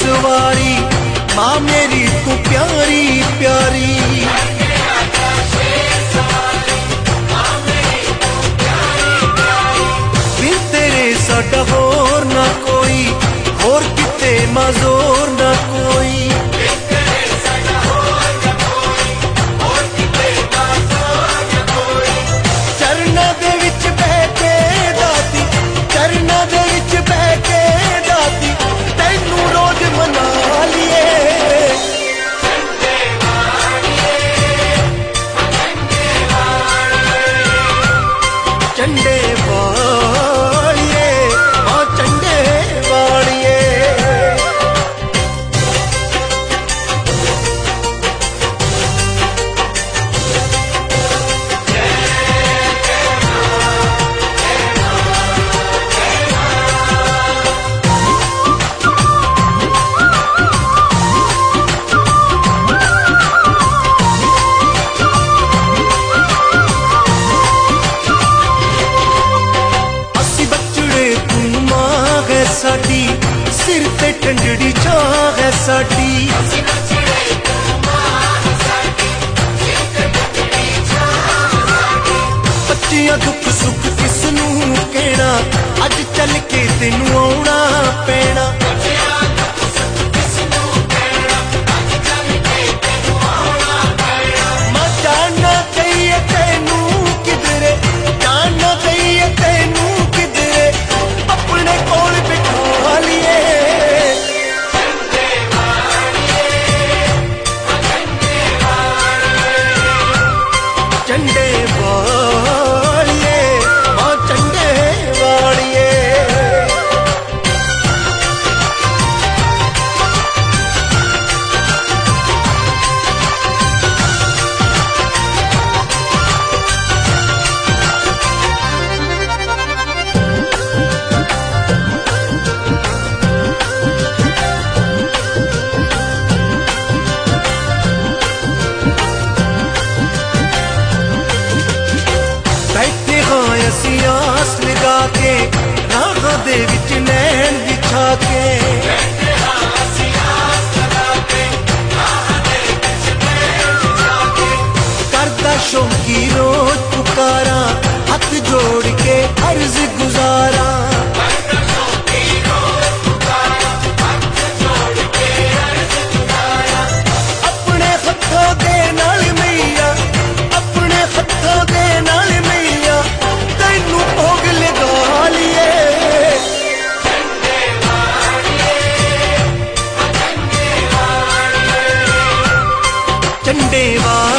सवारी, माँ मेरी तू प्यारी प्यारी। बिन तेरे साडा होर ना कोई, होर किते मां जोर ना कोई। चरना दे विच बह के दाती, चरना दे विच बह के दाती, तैनू रोज मना लिए। चंडे वालिए हाँ चंडे वालिए। साडी सिर ते टंडड़ी छाह है साडी, बच्चियां दुख सुख किसनू कहना, अज चल के तेनू आउणा पैना। मां जानना चाहिए तेनू किधरे, जानना चाहिए तेनू किधरे, अपने कोल बिठा लिए। चंडे वालिए हाँ चंडे वालिए। बैठे हाँ असी आस लगा के, राह दे विच नैन बिछा के। करदा शौकी रोज पुकारा, हाथ जोड़ के अर्ज गुजारा। अपने हत्थों दे नाल मैया, अपने हत्थों दे नाल मैया, तैनू भोग लगा लिए। चंडे वालिए